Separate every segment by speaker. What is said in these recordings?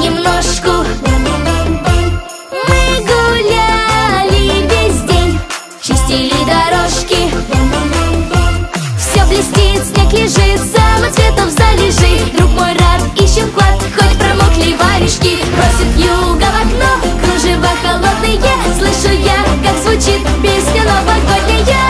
Speaker 1: понемножку. Мы гуляли весь день, чистили дорожки. Все блестит, снег лежит, самоцветов залежи. Друг мой рад, ищем клад, хоть промокли варежки. Просит юга в окно, кружева холодные. Слышу я, как звучит песня новогодняя.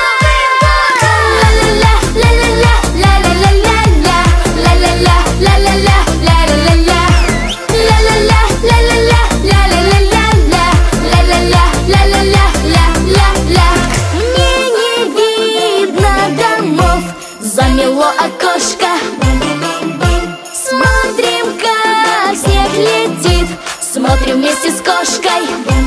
Speaker 1: Замело окошко, смотрим, как снег летит, смотрим вместе с кошкой.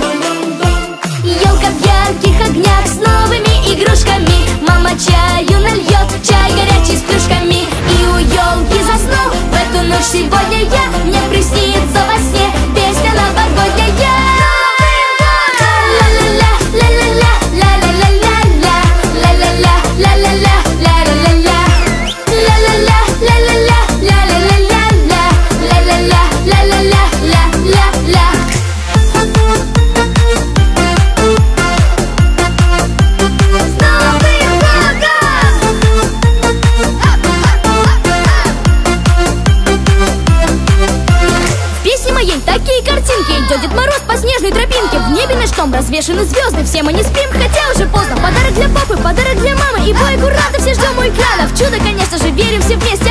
Speaker 1: Елка в ярких огнях с новыми игрушками. Мама чаю нальет, чай горячий с плюшками. И у елки засну в эту ночь сегодня я. Мне приснится во сне песня новогодняя. Такие картинки, идет Дед Мороз по снежной тропинке. В небе над штом развешаны звезды, все мы не спим, хотя уже поздно. Подарок для папы, подарок для мамы, и бой куранта все ждем у экранов. Чудо, конечно же, верим все вместе.